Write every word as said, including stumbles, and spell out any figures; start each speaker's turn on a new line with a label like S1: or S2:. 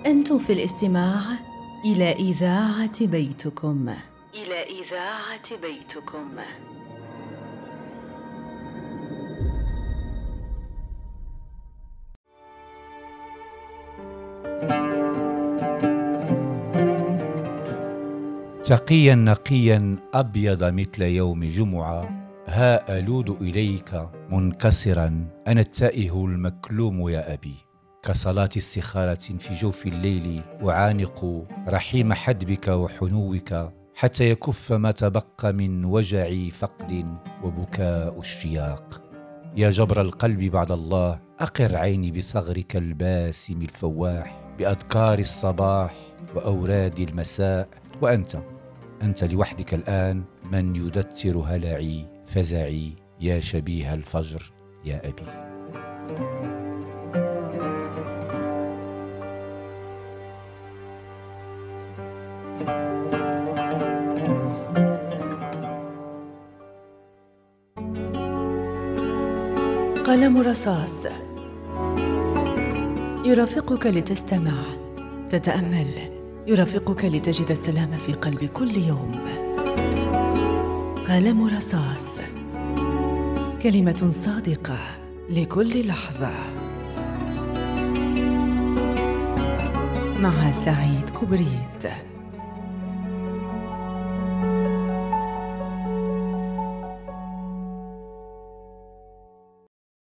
S1: أنتم في الاستماع إلى إذاعة بيتكم. إلى إذاعة بيتكم.
S2: تقيا نقيا أبيض مثل يوم جمعة، ها ألود إليك منكسرا أنا التائه المكلوم يا أبي. كصلاة استخارة في جوف الليل أعانق رحيم حدبك وحنوك، حتى يكف ما تبقى من وجع فقد وبكاء اشتياق. يا جبر القلب بعد الله، أقر عيني بصغرك الباسم الفواح، بأذكار الصباح وأوراد المساء. وأنت أنت لوحدك الآن من يدتر هلعي فزعي، يا شبيه الفجر يا أبي.
S1: قلم رصاص يرافقك لتستمع، تتأمل، يرافقك لتجد السلام في قلب كل يوم. قلم رصاص، كلمة صادقة لكل لحظة. مع سعيد كبريت.